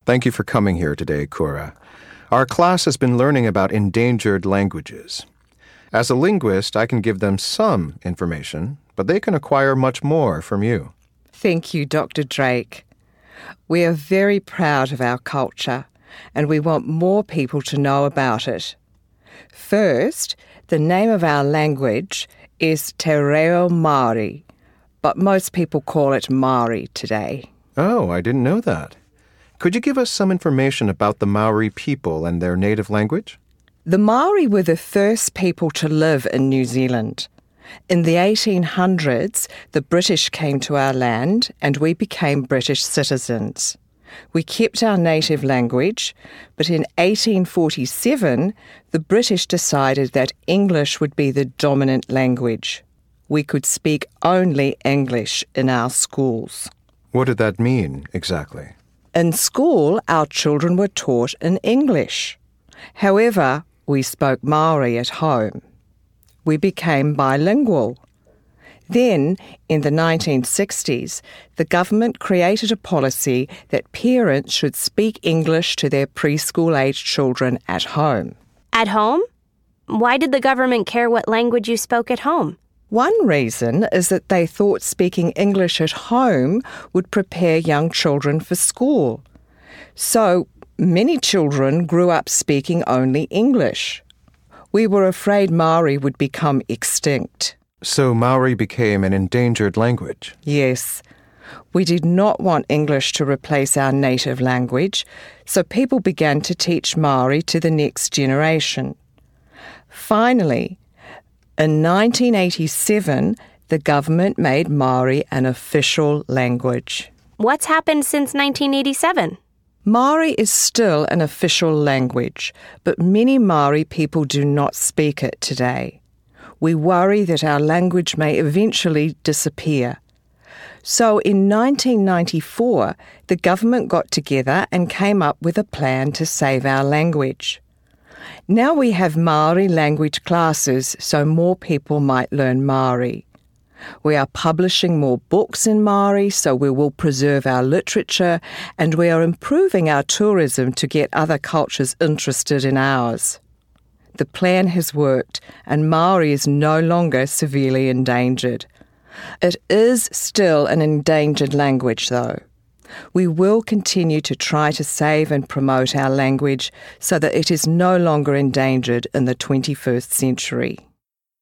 Thank you for coming here today, Cora. Our class has been learning about endangered languages. As a linguist, I can give them some information, but they can acquire much more from you. Thank you, Dr. Drake. We are very proud of our culture, and we want more people to know about it. First, the name of our language is Te Reo Māori, but most people call it Māori today. Oh, I didn't know that. Could you give us some information about the Maori people and their native language? The Maori were the first people to live in New Zealand. In the 1800s, the British came to our land and we became British citizens. We kept our native language, but in 1847, the British decided that English would be the dominant language. We could speak only English in our schools. What did that mean, exactly? In school, our children were taught in English. However, we spoke Maori at home. We became bilingual. Then, in the 1960s, the government created a policy that parents should speak English to their preschool-aged children at home. At home? Why did the government care what language you spoke at home? One reason is that they thought speaking English at home would prepare young children for school. So, many children grew up speaking only English. We were afraid Maori would become extinct. So Maori became an endangered language? Yes. We did not want English to replace our native language, so people began to teach Maori to the next generation. Finally, in 1987, the government made Maori an official language. What's happened since 1987? Maori is still an official language, but many Maori people do not speak it today. We worry that our language may eventually disappear. So in 1994, the government got together and came up with a plan to save our language. Now we have Maori language classes so more people might learn Maori. We are publishing more books in Maori so we will preserve our literature, and we are improving our tourism to get other cultures interested in ours. The plan has worked and Maori is no longer severely endangered. It is still an endangered language though. We will continue to try to save and promote our language so that it is no longer endangered in the 21st century.